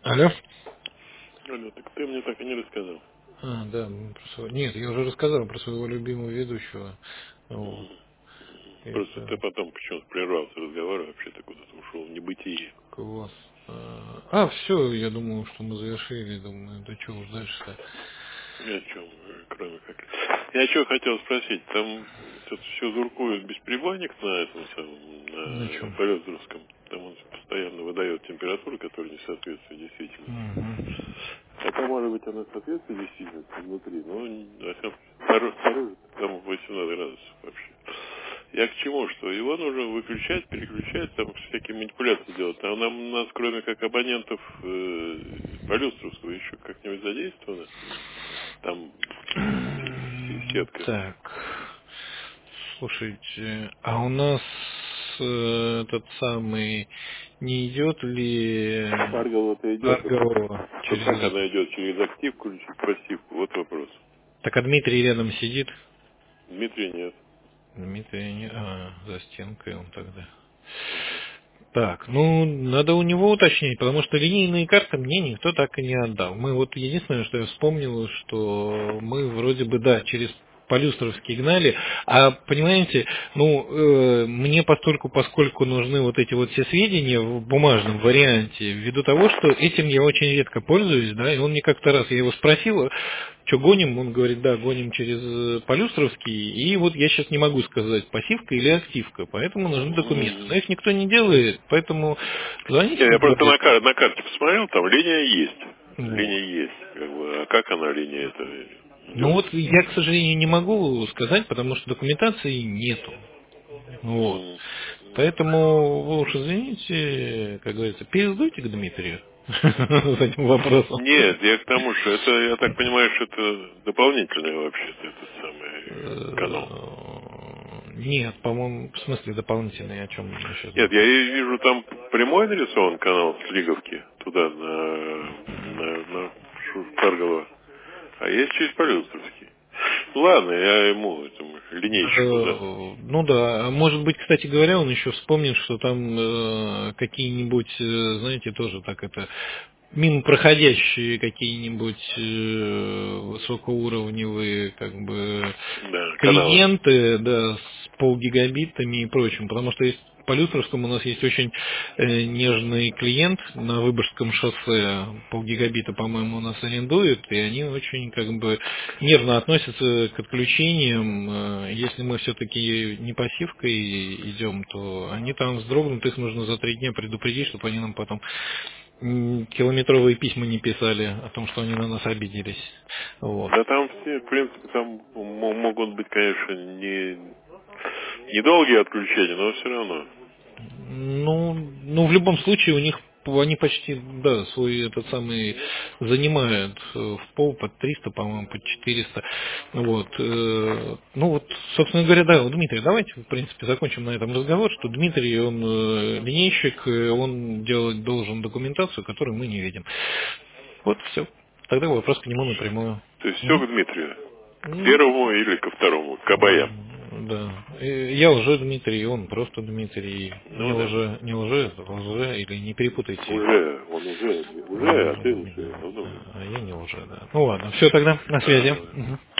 Алло? Алло, так ты мне так и не рассказал. Да, нет, я уже рассказал про своего любимого ведущего. Вот. Мгм. Просто ты Это потом почему-то прервался разговор, и вообще ты куда-то ушел в небытие. класс. Все, я думал, что мы завершили, думаю, да что уж дальше-то. Ни о чем, кроме как... Я что хотел спросить, там что-то все зуркует бесперебойник на этом самом, На на чем? Полёздровском. Там он постоянно выдает температуру, которая не соответствует действительности. Угу. Хотя, может быть, она соответствует действительности внутри, но снаружи там 18 градусов вообще. Я к чему, что его нужно выключать, переключать, там всякие манипуляции делать. А нам, у нас, кроме как абонентов Полюстровского, еще как-нибудь задействовано. Там сетка. Так, слушайте, а у нас этот самый не идет ли Аргова-то идет. Аргова Но через как это? она идет? Через активку или через пассивку? Вот вопрос. Так, а Дмитрий рядом сидит? Дмитрия нет. Дмитрий не... за стенкой он тогда. Ага. Так, ну, надо у него уточнить, потому что линейные карты мне никто так и не отдал. Мы вот единственное, что я вспомнил, что мы вроде бы, да, через Полюстровский гнали, а понимаете, мне постольку, поскольку нужны вот эти вот все сведения в бумажном варианте, ввиду того, что этим я очень редко пользуюсь, да, и он мне как-то раз, я его спросил, что гоним, он говорит, да, гоним через Полюстровский, и вот я сейчас не могу сказать, пассивка или активка, поэтому нужны документы. Но их никто не делает, поэтому звоните, Я просто говорит. на карте посмотрел, там линия есть. Вот. Линия есть. Как бы, а как она, линия это Ну идет? вот я, к сожалению, не могу сказать, потому что документации нету. Вот. М. Поэтому вы уж извините, как говорится, пересдуйте к Дмитрию с этим вопросом. Нет, я к тому, что это, я так понимаю, что это дополнительный вообще-то этот самый канал. Нет, по-моему, в смысле дополнительный, о чем мы сейчас Нет, говорим. я и вижу там прямой нарисован канал с Лиговки туда, на Каргово. А есть через Полюстровский. Ладно, я ему, этому линейщику, да? Ну да, может быть, кстати говоря, он еще вспомнит, что там какие-нибудь, знаете, тоже так это мимо проходящие какие-нибудь высокоуровневые как бы Да, каналы. клиенты, да, с полгигабитами и прочим, потому что есть по Люстровскому у нас есть очень нежный клиент на Выборгском шоссе, полгигабита, по-моему, у нас арендуют, и они очень как бы нервно относятся к отключениям. Если мы все-таки не пассивкой идем, то они там вздрогнут, их нужно за 3 дня предупредить, чтобы они нам потом километровые письма не писали о том, что они на нас обиделись. Вот. Да там все, в принципе, там могут быть, конечно, недолгие отключения, но все равно. Ну, в любом случае у них они почти, да, свой этот самый занимают в пол под 300, по-моему, под 400. Вот. Ну вот, собственно говоря, да, Дмитрий, давайте, в принципе, закончим на этом разговор, что Дмитрий, он линейщик, он делать должен документацию, которую мы не видим. Вот все. Тогда вопрос к нему напрямую. То есть все Мгм. к Дмитрию. К Ну, первому или ко второму, к обоям. да. Я уже Дмитрий, он просто Дмитрий. Ну да. Не лже, лже, или не перепутайте. Он уже, Он а уже, ты лучше. Ну, да, а я не лже, да. Ну ладно, все тогда, на связи. давай. Мгм.